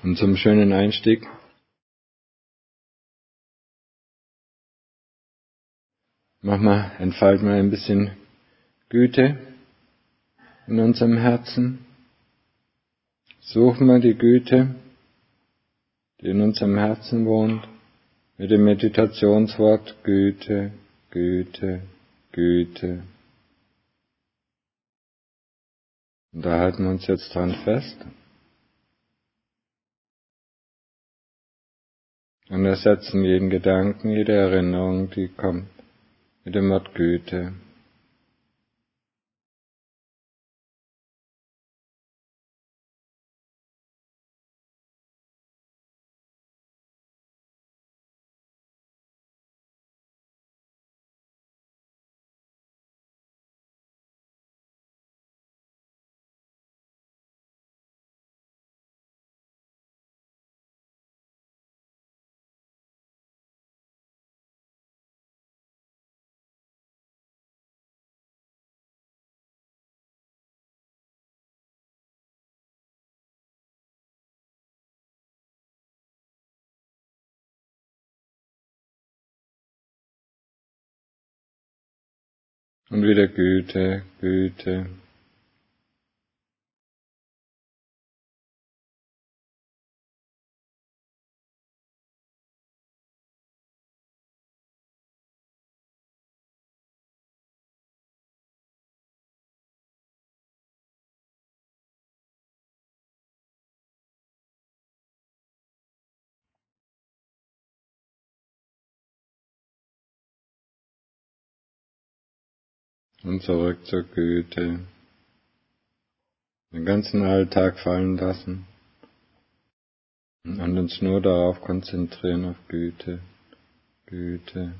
Und zum schönen Einstieg entfalten wir ein bisschen Güte in unserem Herzen. Suchen wir die Güte, die in unserem Herzen wohnt, mit dem Meditationswort Güte, Güte, Güte. Und da halten wir uns jetzt dran fest. Und ersetzen jeden Gedanken, jede Erinnerung, die kommt, mit dem Wort Güte. Und wieder Güte, Güte. Und zurück zur Güte. Den ganzen Alltag fallen lassen. Und uns nur darauf konzentrieren, auf Güte, Güte.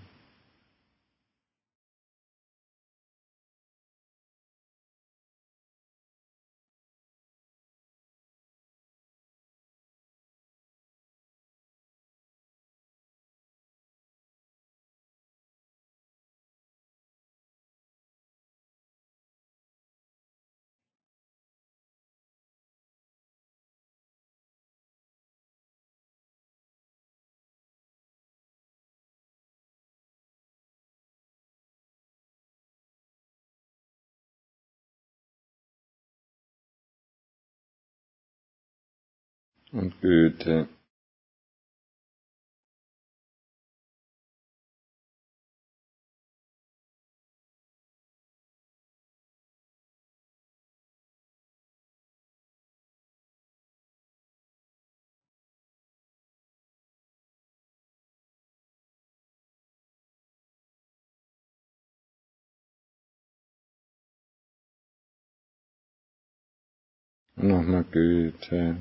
Und Güte. Und nochmal Güte.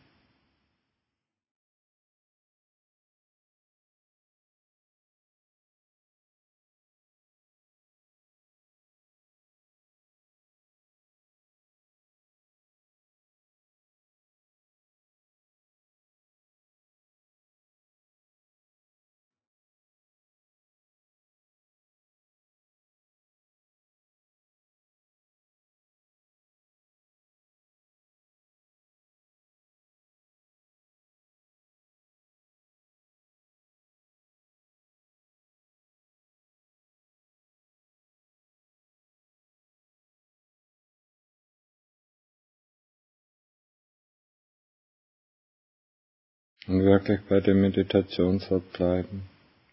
Und wirklich bei dem Meditationswort bleiben.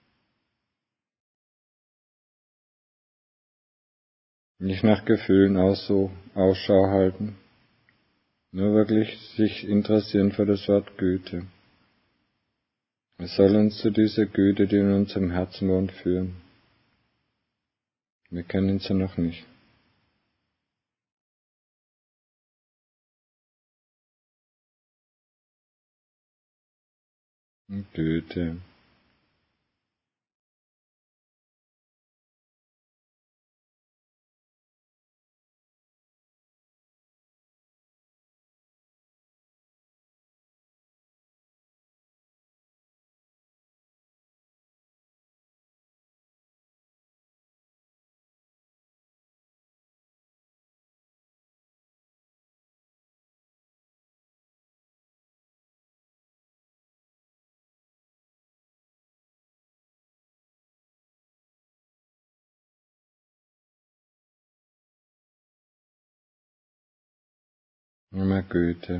Nicht nach Gefühlen Ausschau halten. Nur wirklich sich interessieren für das Wort Güte. Es soll uns zu dieser Güte, die in unserem Herzen wohnt, führen. Wir kennen sie noch nicht. Und Güte. immer Güte.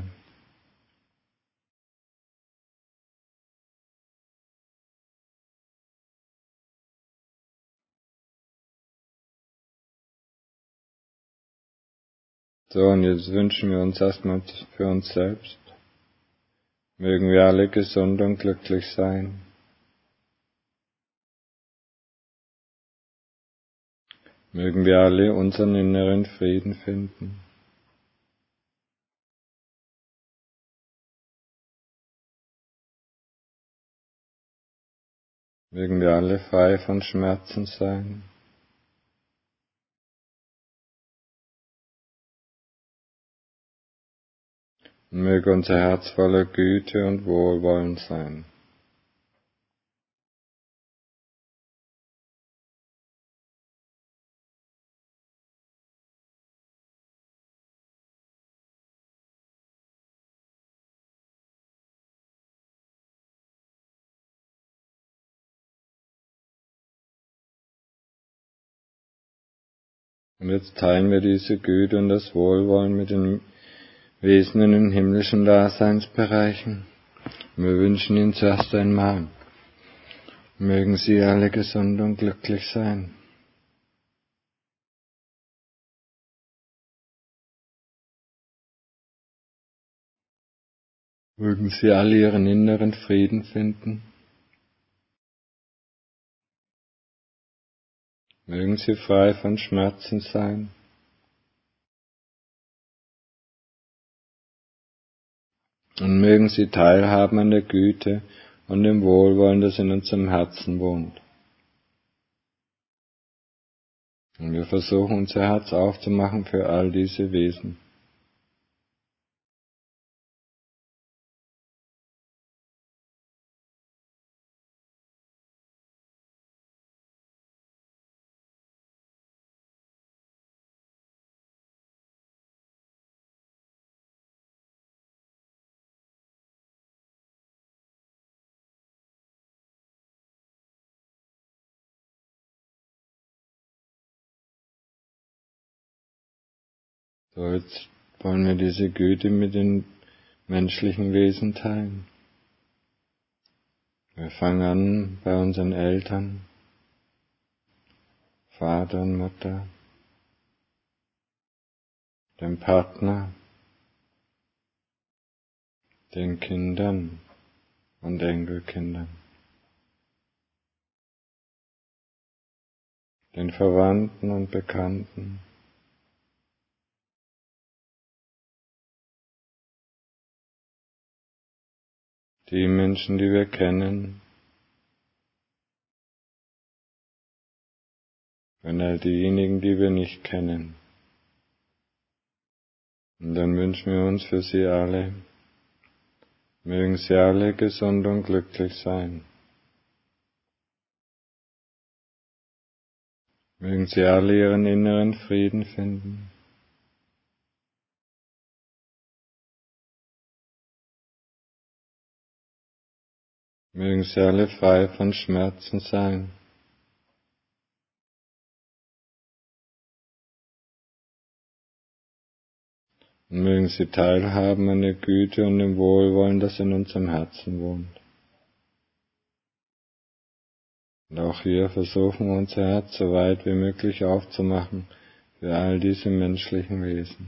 So, und jetzt wünschen wir uns erstmal für uns selbst. Mögen wir alle gesund und glücklich sein. Mögen wir alle unseren inneren Frieden finden. Mögen wir alle frei von Schmerzen sein. Und möge unser Herz voller Güte und Wohlwollen sein. Und jetzt teilen wir diese Güte und das Wohlwollen mit den Wesen in den himmlischen Daseinsbereichen. Und wir wünschen ihnen zuerst einmal, mögen sie alle gesund und glücklich sein. Mögen sie alle ihren inneren Frieden finden. Mögen sie frei von Schmerzen sein. Und mögen sie teilhaben an der Güte und dem Wohlwollen, das in unserem Herzen wohnt. Und wir versuchen, unser Herz aufzumachen für all diese Wesen. So, jetzt wollen wir diese Güte mit den menschlichen Wesen teilen. Wir fangen an bei unseren Eltern, Vater und Mutter, dem Partner, den Kindern und Enkelkindern, den Verwandten und Bekannten, die Menschen, die wir kennen, und all diejenigen, die wir nicht kennen. Und dann wünschen wir uns für sie alle, mögen sie alle gesund und glücklich sein. Mögen sie alle ihren inneren Frieden finden. Mögen sie alle frei von Schmerzen sein. Und mögen sie teilhaben an der Güte und dem Wohlwollen, das in unserem Herzen wohnt. Und auch hier versuchen wir unser Herz so weit wie möglich aufzumachen für all diese menschlichen Wesen.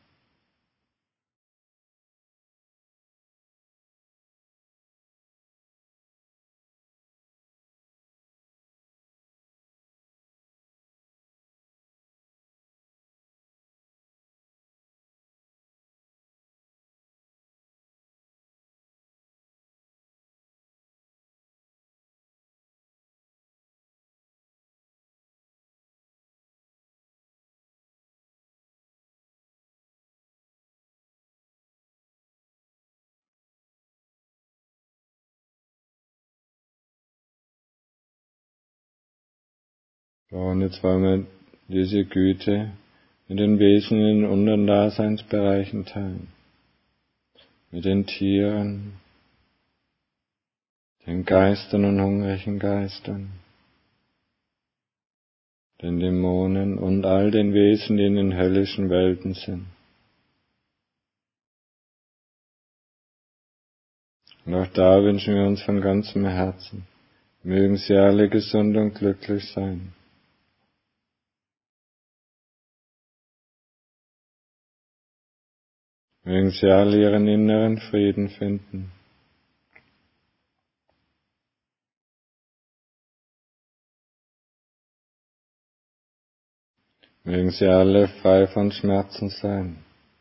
So, und jetzt wollen wir diese Güte mit den Wesen in den unteren Daseinsbereichen teilen. Mit den Tieren, den Geistern und hungrigen Geistern, den Dämonen und all den Wesen, die in den höllischen Welten sind. Und auch da wünschen wir uns von ganzem Herzen, mögen sie alle gesund und glücklich sein. Mögen sie alle ihren inneren Frieden finden. Mögen sie alle frei von Schmerzen sein.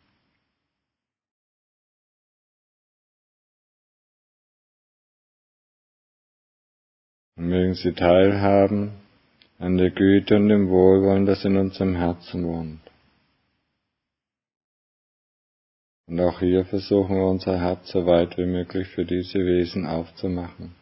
Und mögen sie teilhaben an der Güte und dem Wohlwollen, das in unserem Herzen wohnt. Und auch hier versuchen wir unser Herz so weit wie möglich für diese Wesen aufzumachen.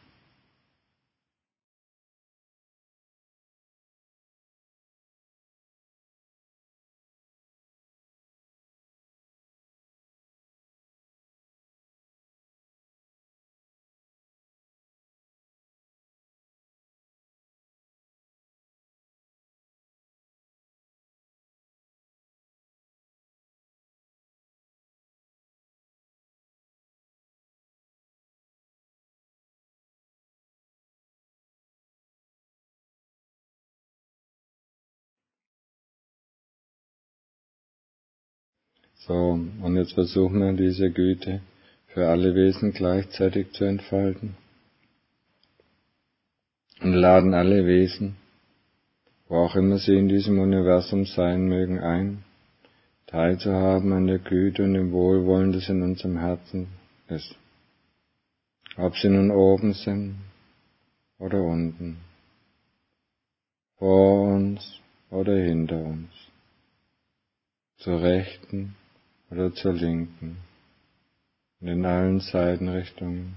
So, und jetzt versuchen wir diese Güte für alle Wesen gleichzeitig zu entfalten. Und laden alle Wesen, wo auch immer sie in diesem Universum sein mögen, ein, teilzuhaben an der Güte und dem Wohlwollen, das in unserem Herzen ist. Ob sie nun oben sind oder unten, vor uns oder hinter uns, zur Rechten oder zur Linken, und in allen Seitenrichtungen.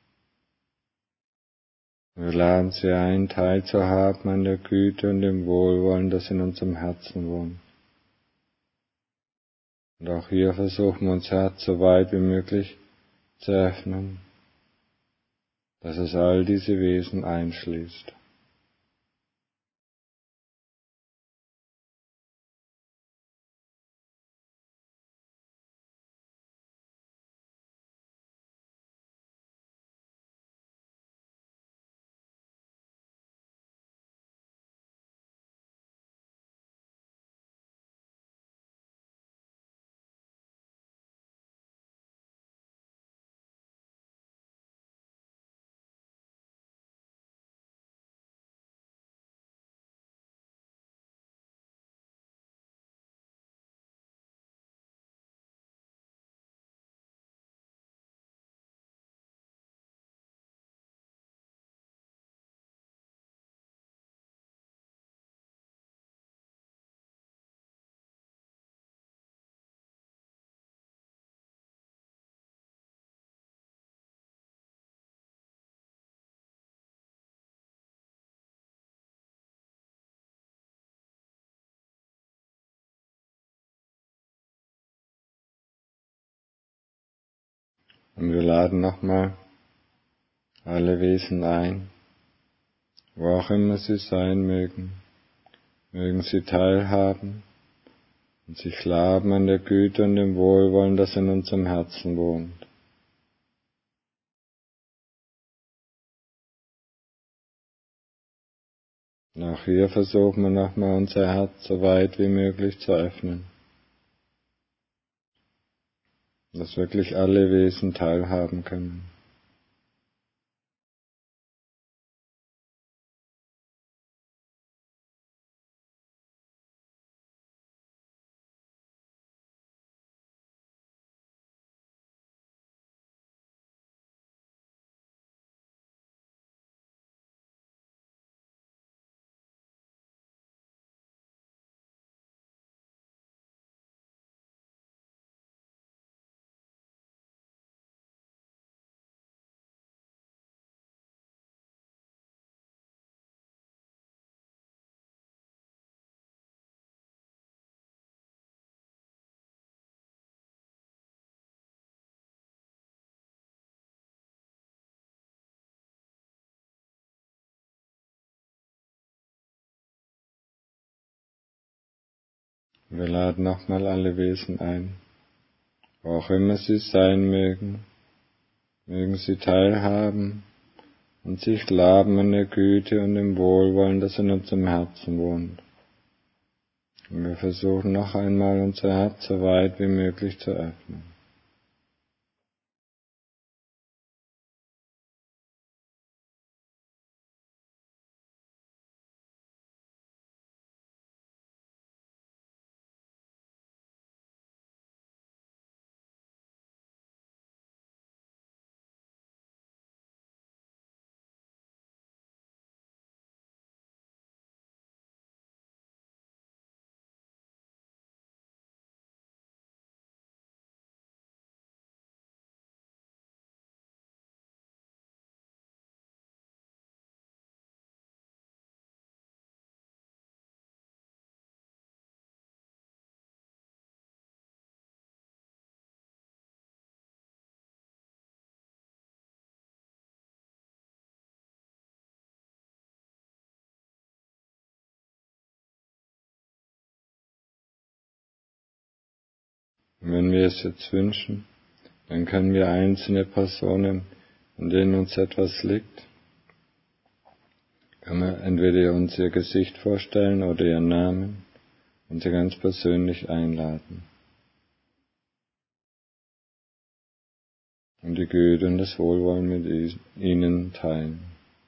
Wir laden sie ein, teilzuhaben an der Güte und dem Wohlwollen, das in unserem Herzen wohnt. Und auch hier versuchen wir unser Herz so weit wie möglich zu öffnen, dass es all diese Wesen einschließt. Und wir laden nochmal alle Wesen ein, wo auch immer sie sein mögen, mögen sie teilhaben und sich laben an der Güte und dem Wohlwollen, das in unserem Herzen wohnt. Und auch hier versuchen wir nochmal unser Herz so weit wie möglich zu öffnen, dass wirklich alle Wesen teilhaben können. Wir laden nochmal alle Wesen ein, wo auch immer sie sein mögen Mögen sie teilhaben und sich laben an der Güte und dem Wohlwollen, das in unserem Herzen wohnt. Und wir versuchen noch einmal unser Herz so weit wie möglich zu öffnen. Und wenn wir es jetzt wünschen, dann können wir einzelne Personen, an denen uns etwas liegt, können wir entweder uns ihr Gesicht vorstellen oder ihren Namen und sie ganz persönlich einladen. Und die Güte und das Wohlwollen mit ihnen teilen.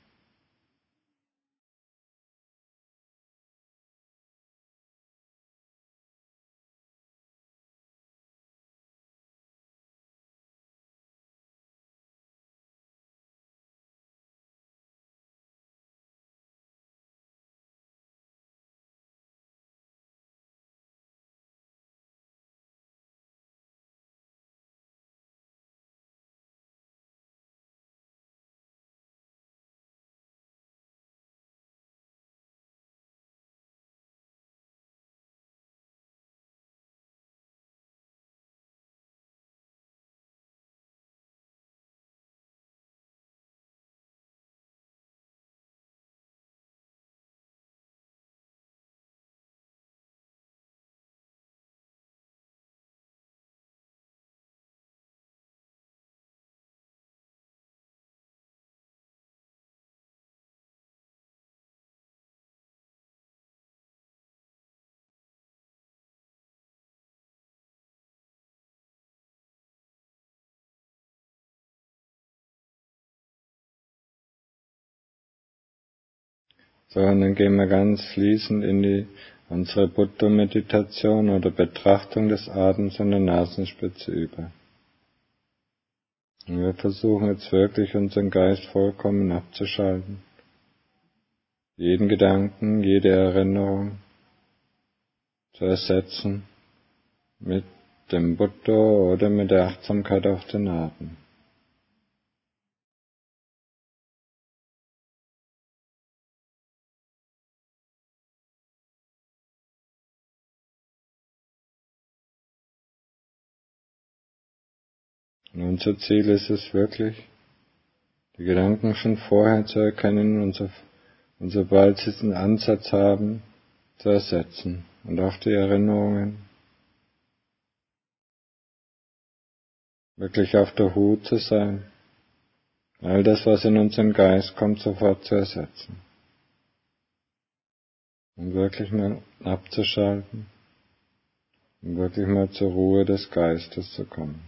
So, und dann gehen wir ganz fließend in unsere Buddha-Meditation oder Betrachtung des Atems an der Nasenspitze über. Und wir versuchen jetzt wirklich unseren Geist vollkommen abzuschalten. Jeden Gedanken, jede Erinnerung zu ersetzen mit dem Buddha oder mit der Achtsamkeit auf den Atem. Und unser Ziel ist es wirklich, die Gedanken schon vorher zu erkennen und sobald sie einen Ansatz haben, zu ersetzen. Und auch die Erinnerungen wirklich auf der Hut zu sein, all das, was in unseren Geist kommt, sofort zu ersetzen. Um wirklich mal abzuschalten, um wirklich mal zur Ruhe des Geistes zu kommen.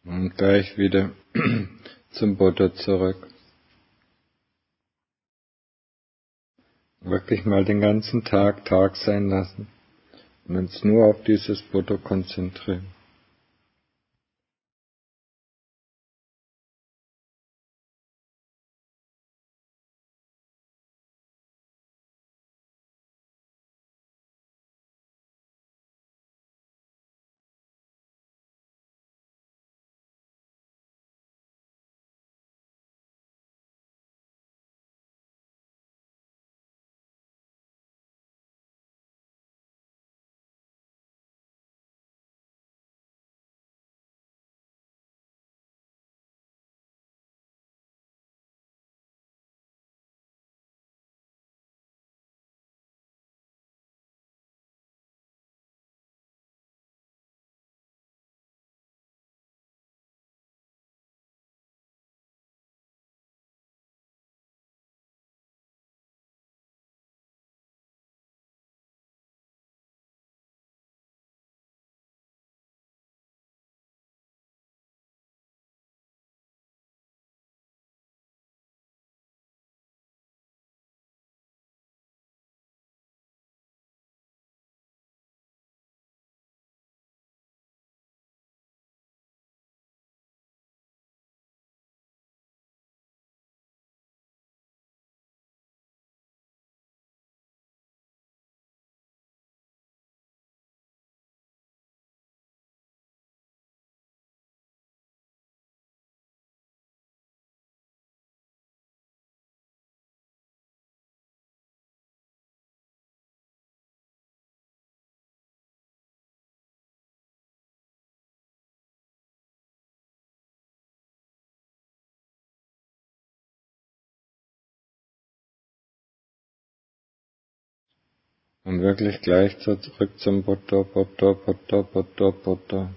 Und gleich wieder zum Buddha zurück. Wirklich mal den ganzen Tag Tag sein lassen und uns nur auf dieses Buddha konzentrieren. Und wirklich gleich zurück zum Buddha, Buddha, Buddha, Buddha, Buddha.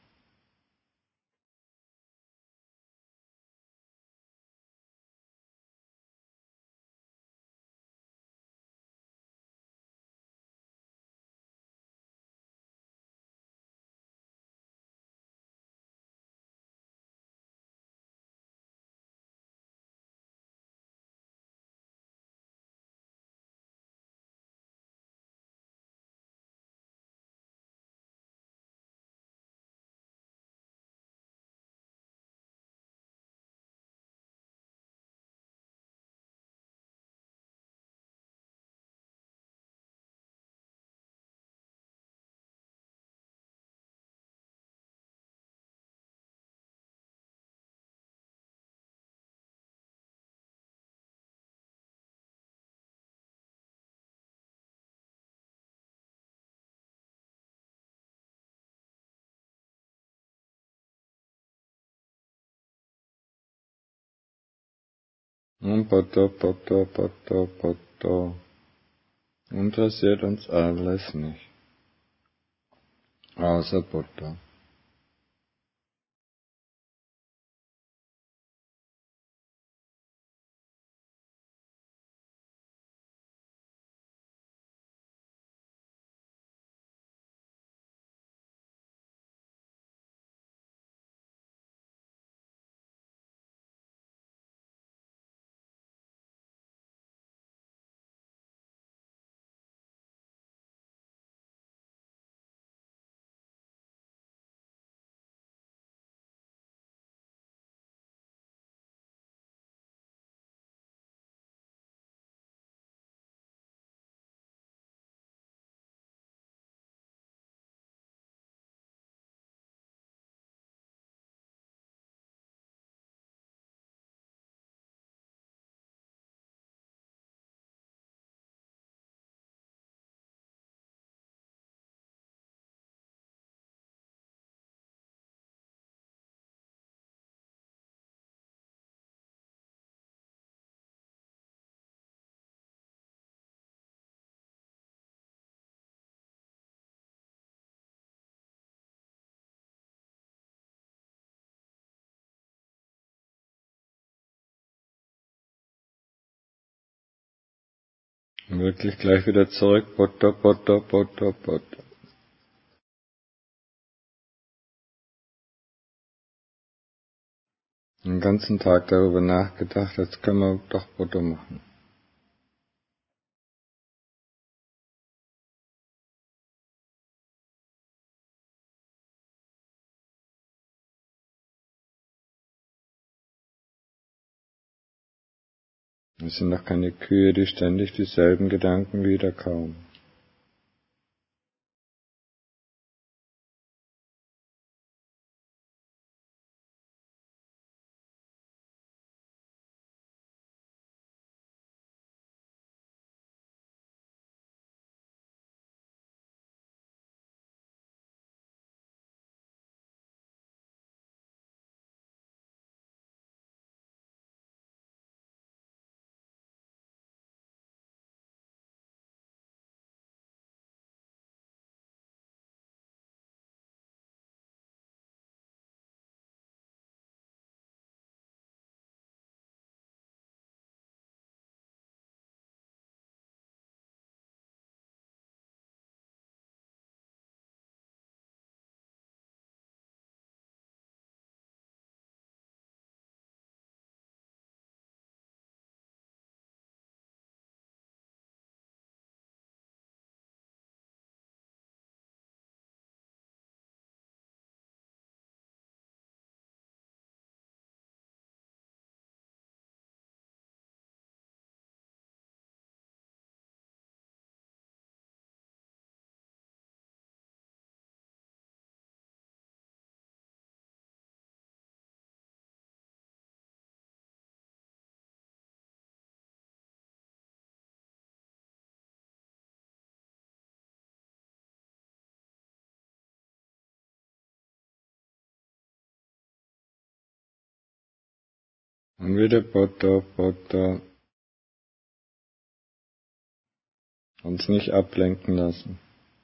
Und Buddha, Buddha, Buddha, Buddha. Interessiert uns alles nicht. Außer Buddha. Und wirklich gleich wieder zurück. Buddha, Buddha, Buddha, Buddha. Den ganzen Tag darüber nachgedacht, jetzt können wir doch Brutto machen. Es sind doch keine Kühe, die ständig dieselben Gedanken wieder kauen. Und wieder Butter, uns nicht ablenken lassen.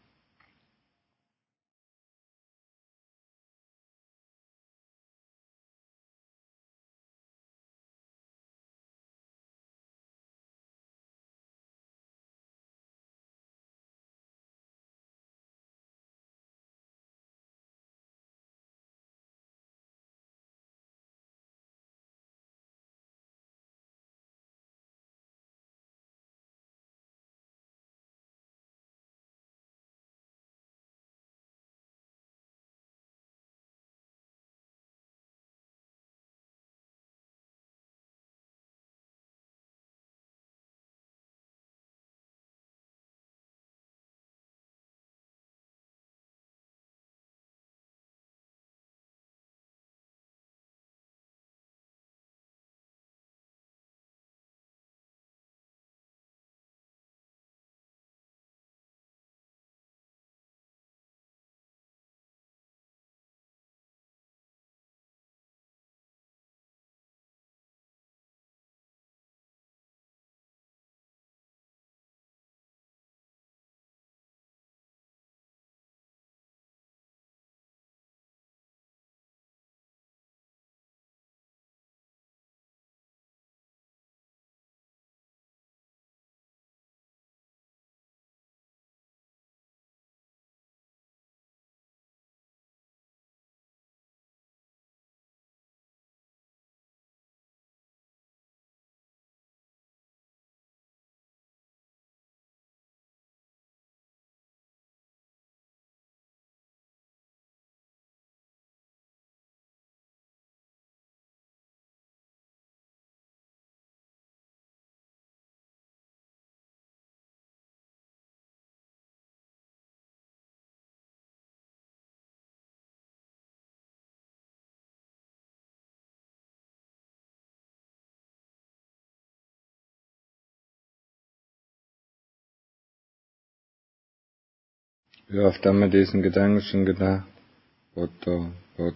Wie oft haben wir diesen Gedanken schon gedacht? Butter.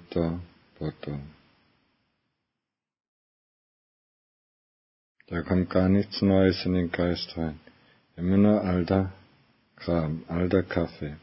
Da kommt gar nichts Neues in den Geist rein. Immer nur alter Kram, alter Kaffee.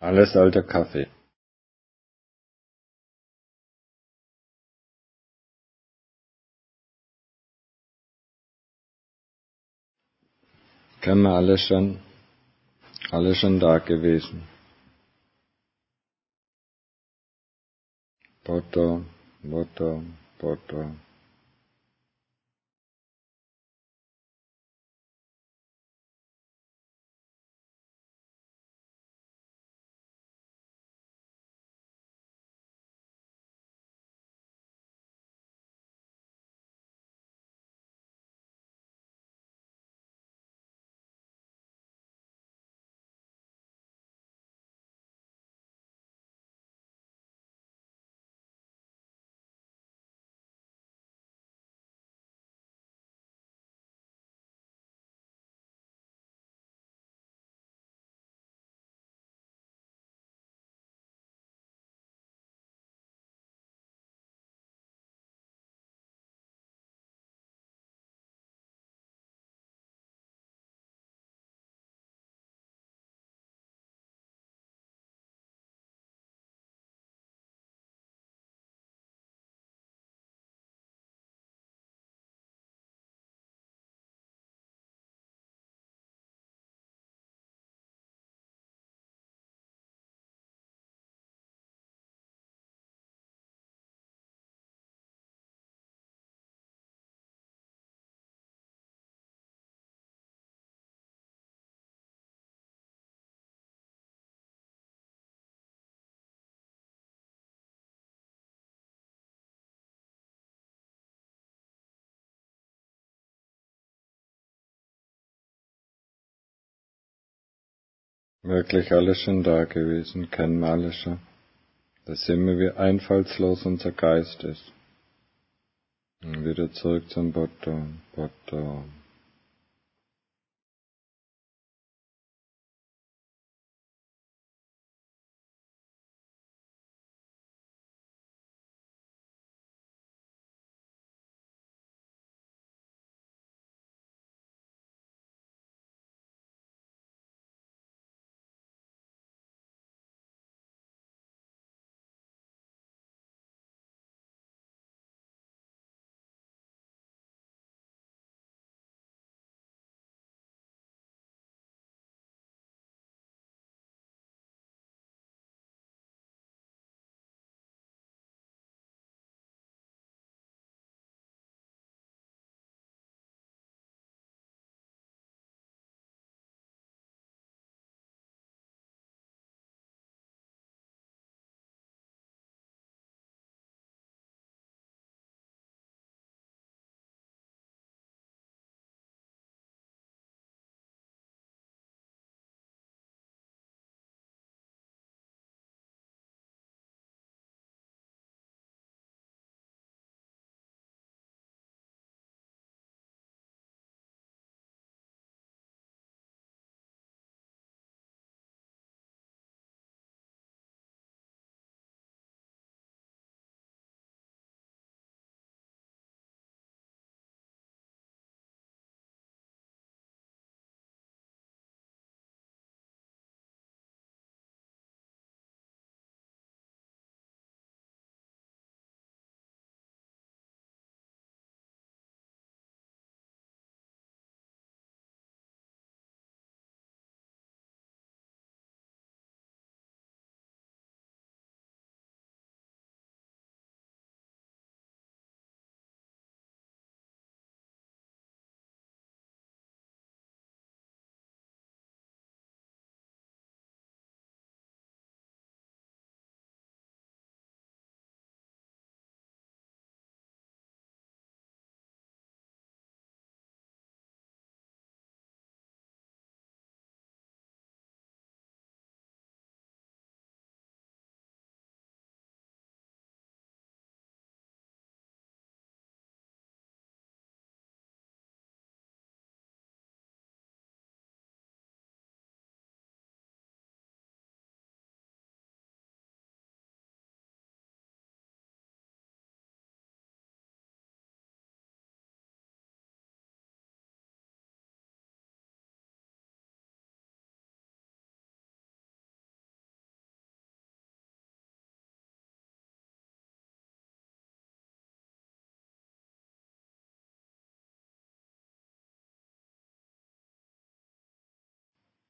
Alles alter Kaffee. Kennen wir alle schon da gewesen. Butter, Butter, Butter. Wirklich alles schon da gewesen, kennen wir alle schon. Da sehen wir, wie einfallslos unser Geist ist. Und wieder zurück zum Butter, Butter.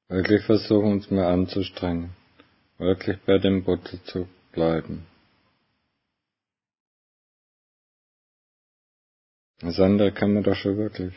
Wirklich versuchen, uns mehr anzustrengen, wirklich bei dem Butter zu bleiben. Das andere kann man doch schon wirklich.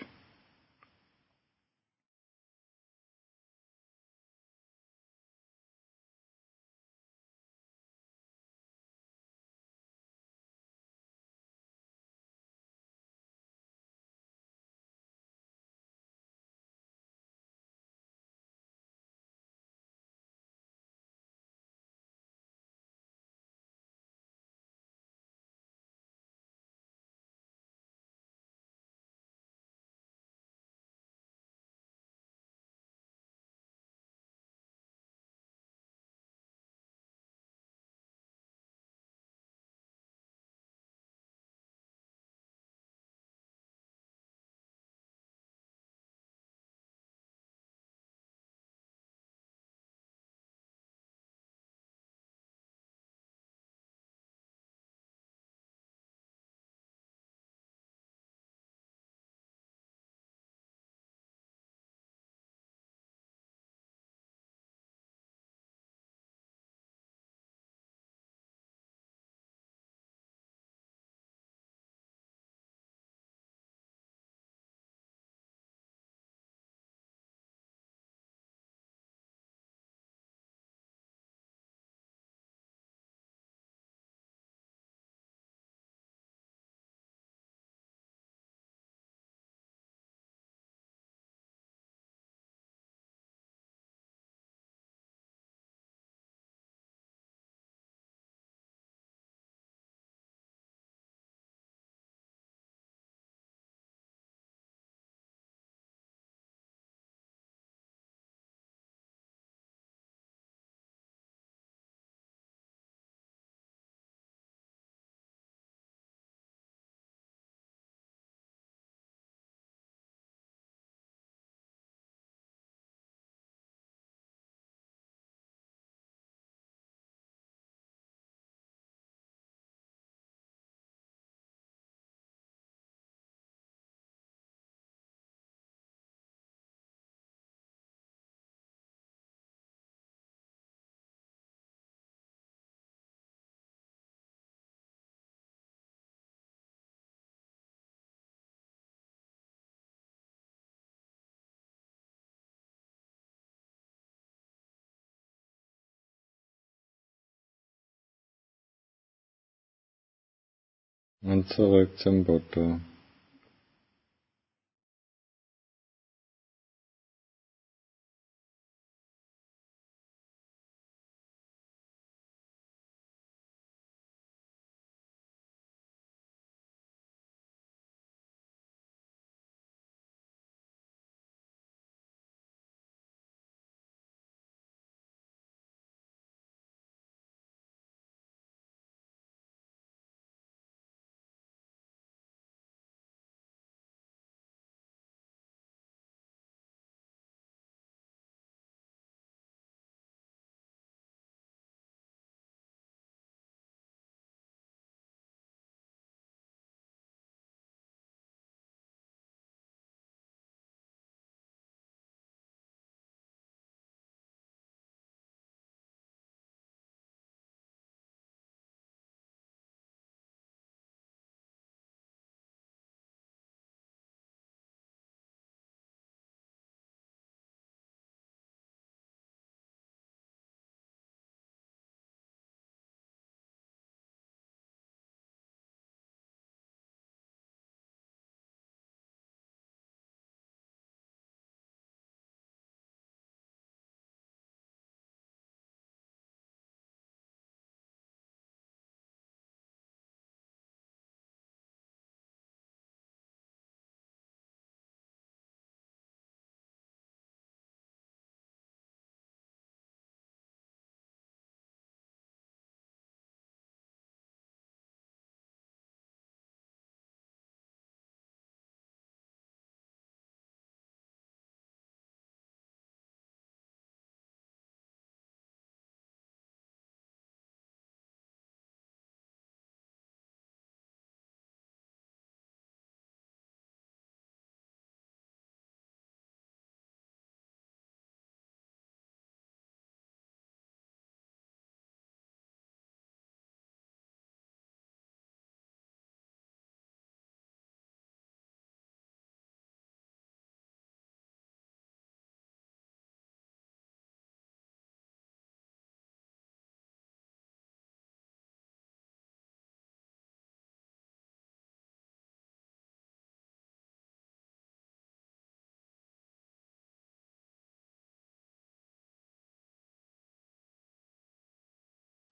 Und zurück zum Butter.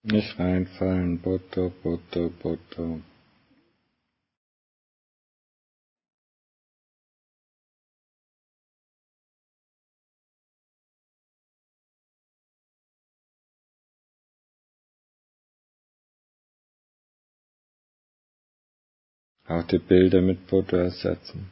Nicht reinfallen, Butter, Butter, Butter. Auch die Bilder mit Butter ersetzen.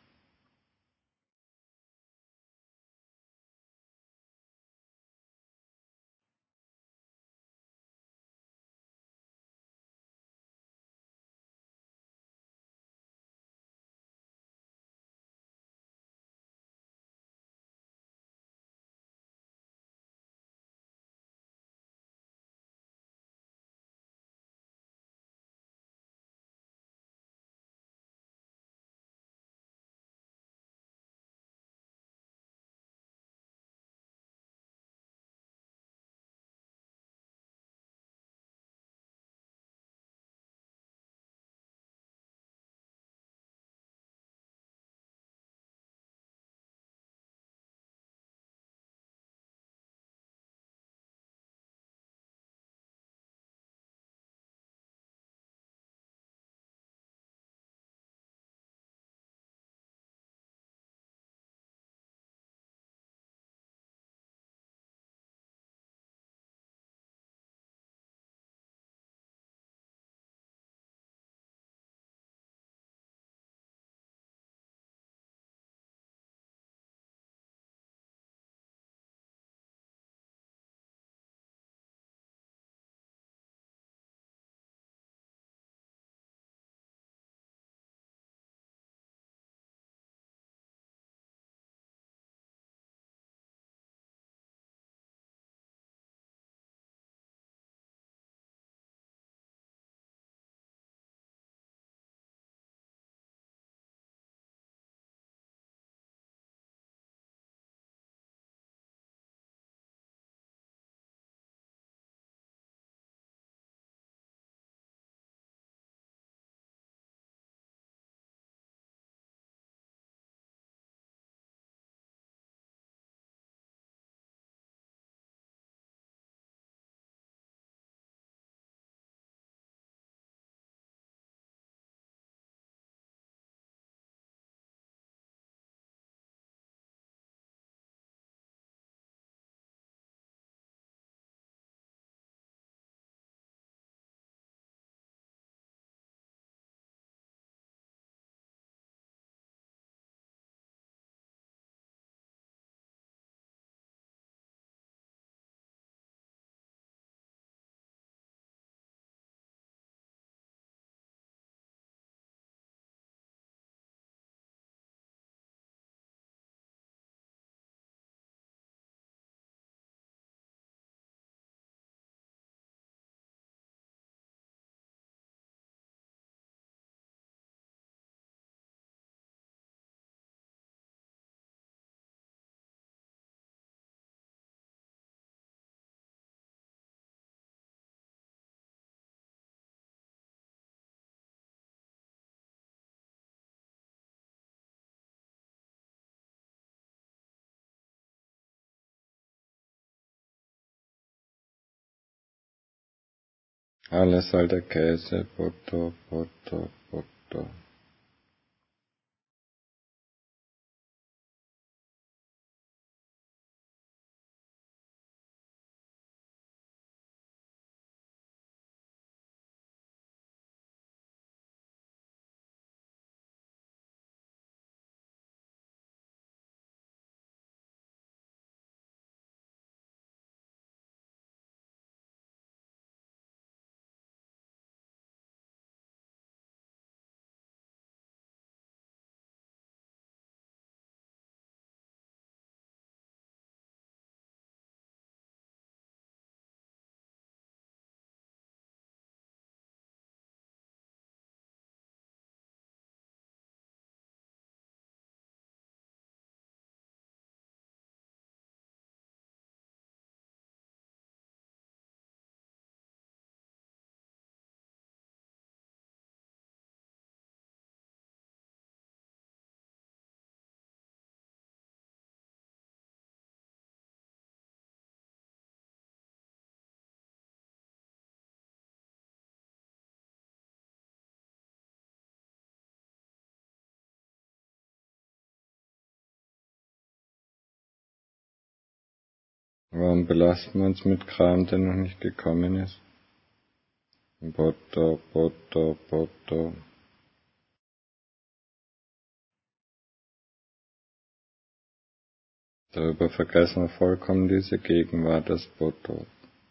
Alles alter Käse, Butter, Butter, Butter. Warum belasten wir uns mit Kram, der noch nicht gekommen ist? Botter, Botter, Botter. Darüber vergessen wir vollkommen diese Gegenwart des Botter.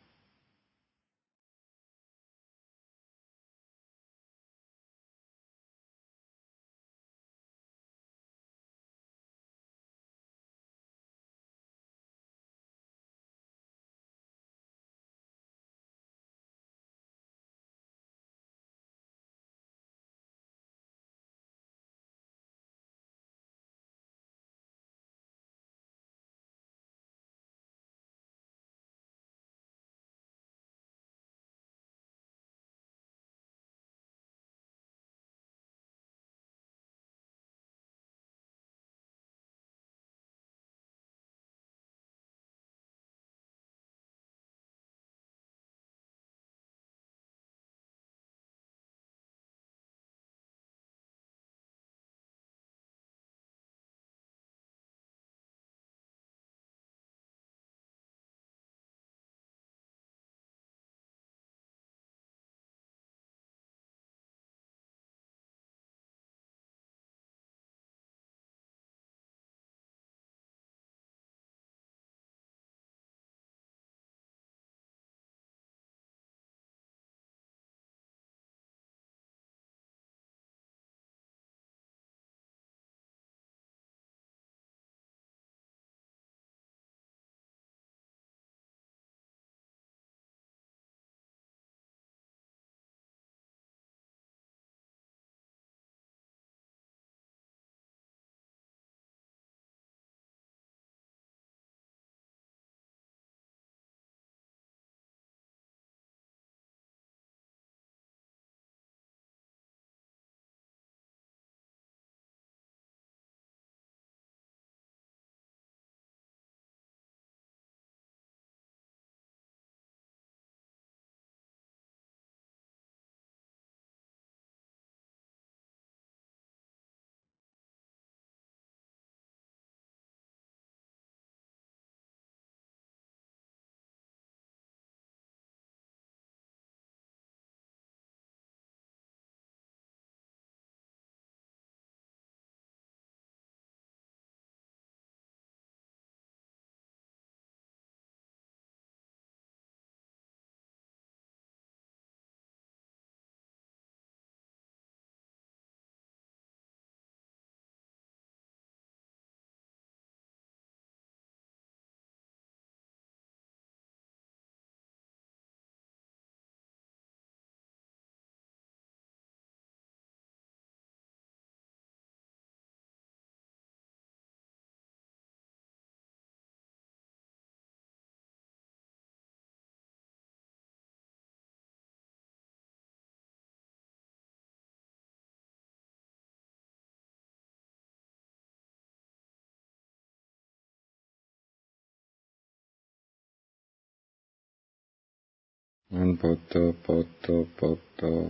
Und Botter, Botter, Botter.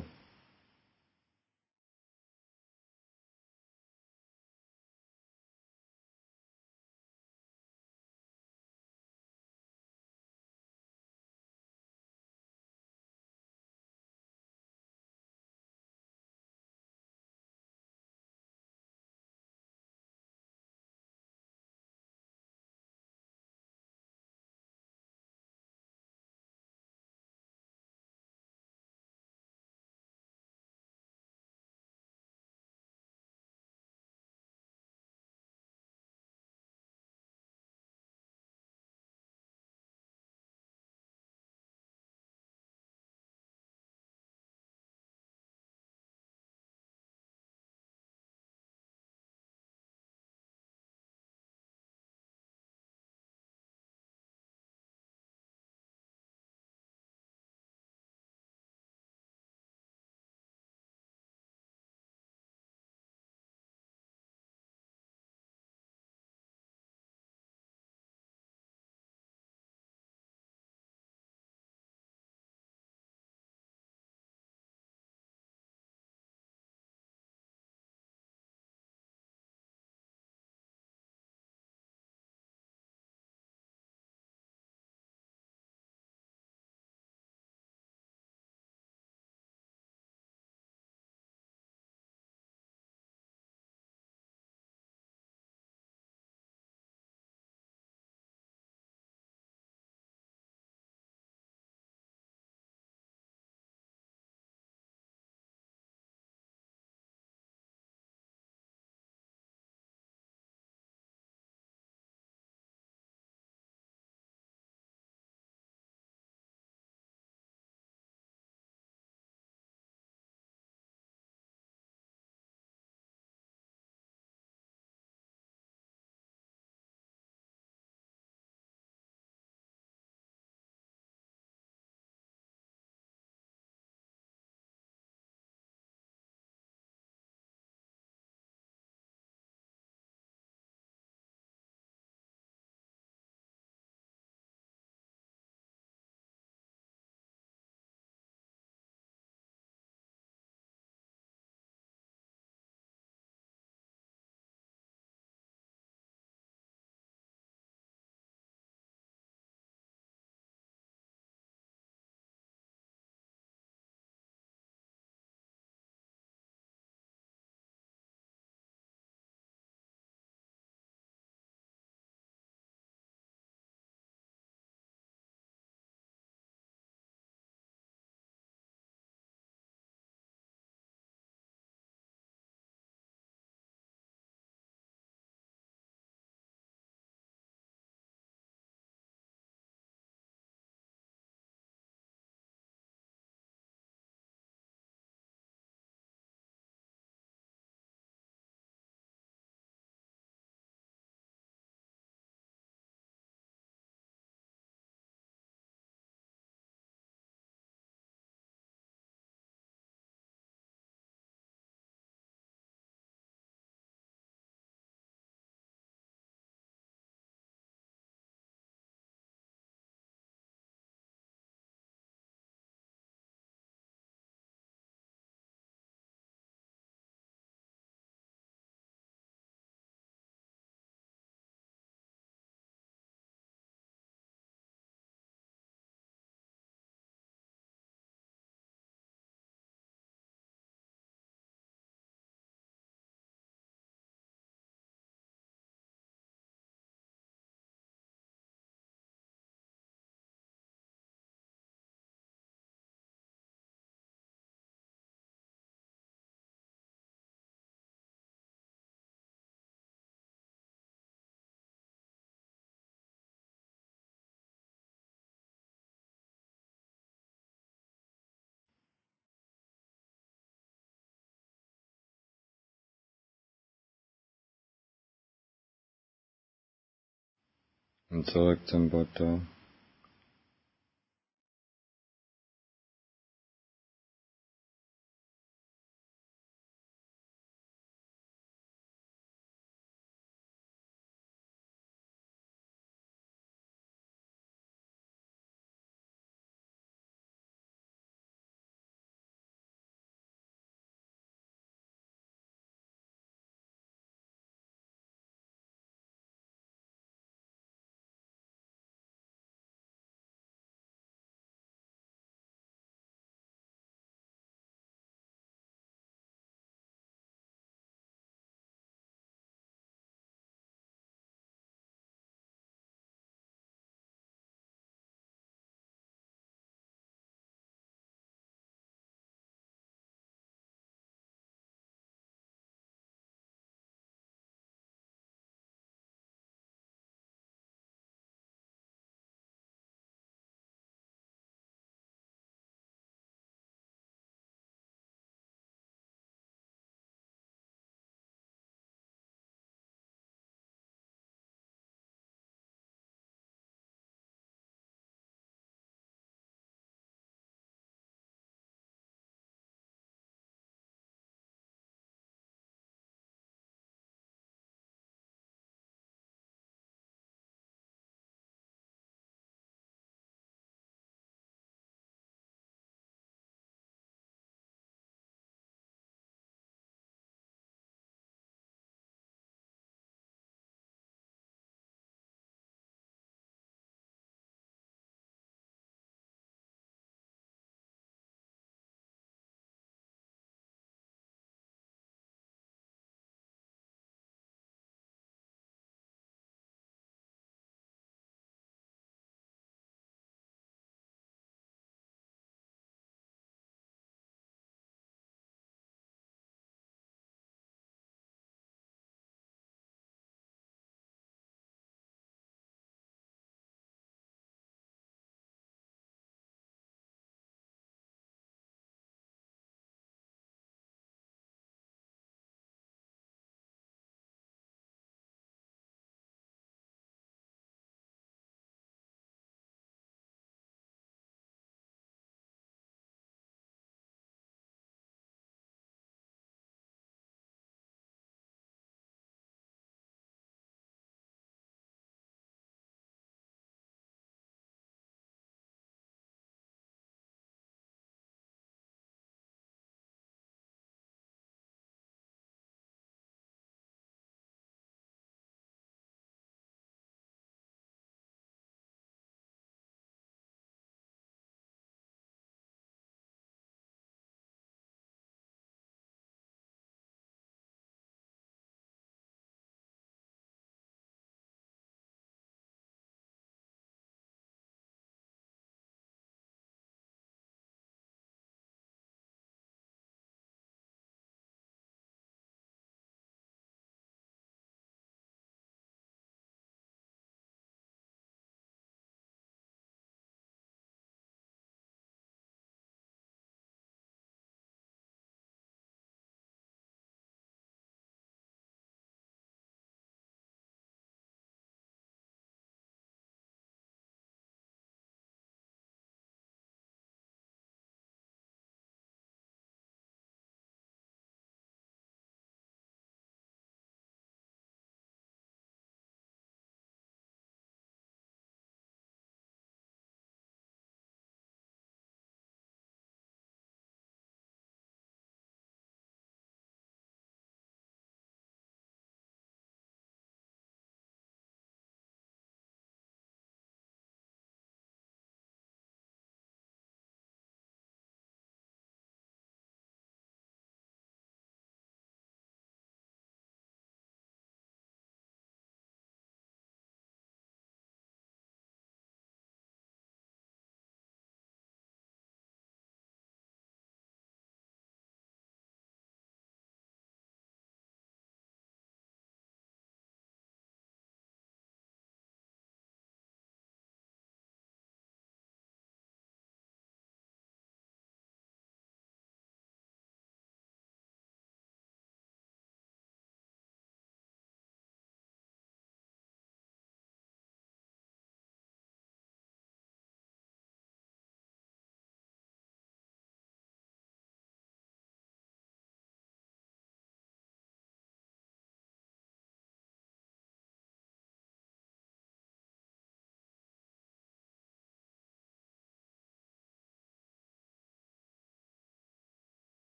Und zurück zum Buddha.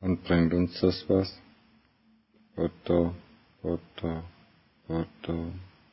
Und bringt uns das was? Buddha, Buddha, Buddha.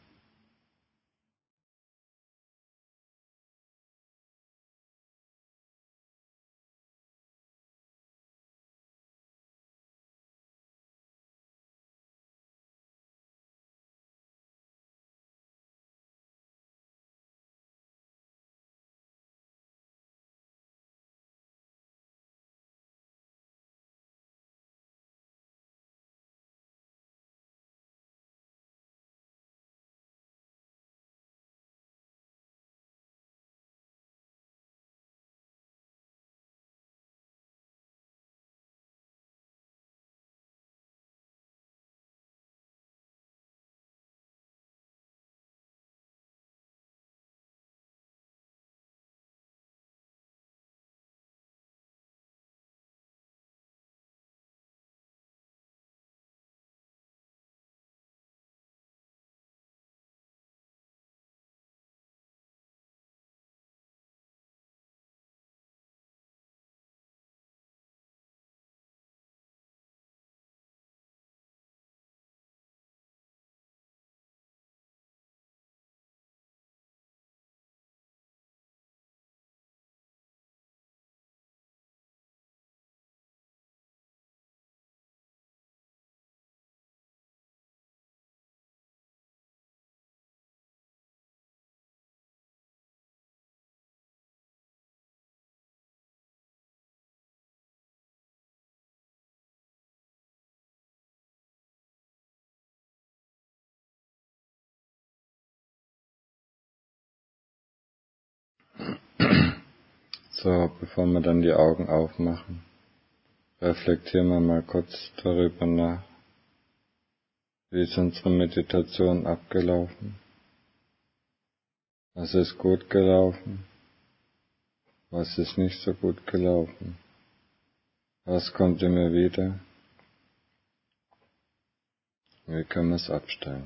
So, bevor wir dann die Augen aufmachen, reflektieren wir mal kurz darüber nach, wie ist unsere Meditation abgelaufen? Was ist gut gelaufen? Was ist nicht so gut gelaufen? Was kommt immer wieder? Wie können wir es abstellen?